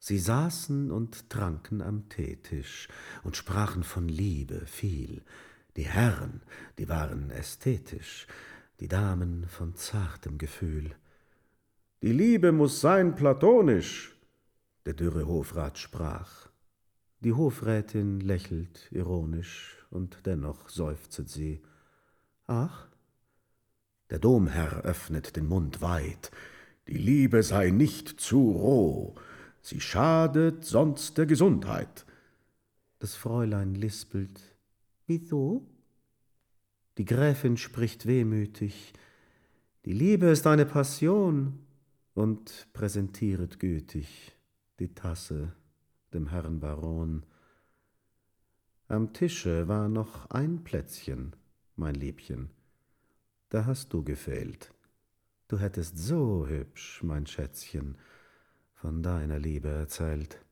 Sie saßen und tranken am Teetisch und sprachen von Liebe viel. Die Herren, die waren ästhetisch, die Damen von zartem Gefühl. »Die Liebe muß sein platonisch«, der dürre Hofrat sprach. Die Hofrätin lächelt ironisch, und dennoch seufzet sie. »Ach?« Der Domherr öffnet den Mund weit. »Die Liebe sei nicht zu roh, sie schadet sonst der Gesundheit.« Das Fräulein lispelt. »Wieso?« Die Gräfin spricht wehmütig. »Die Liebe ist eine Passion«, und präsentieret gütig die Tasse dem Herrn Baron. Am Tische war noch ein Plätzchen, mein Liebchen. Da hast du gefehlt. Du hättest so hübsch, mein Schätzchen, von deiner Liebe erzählt.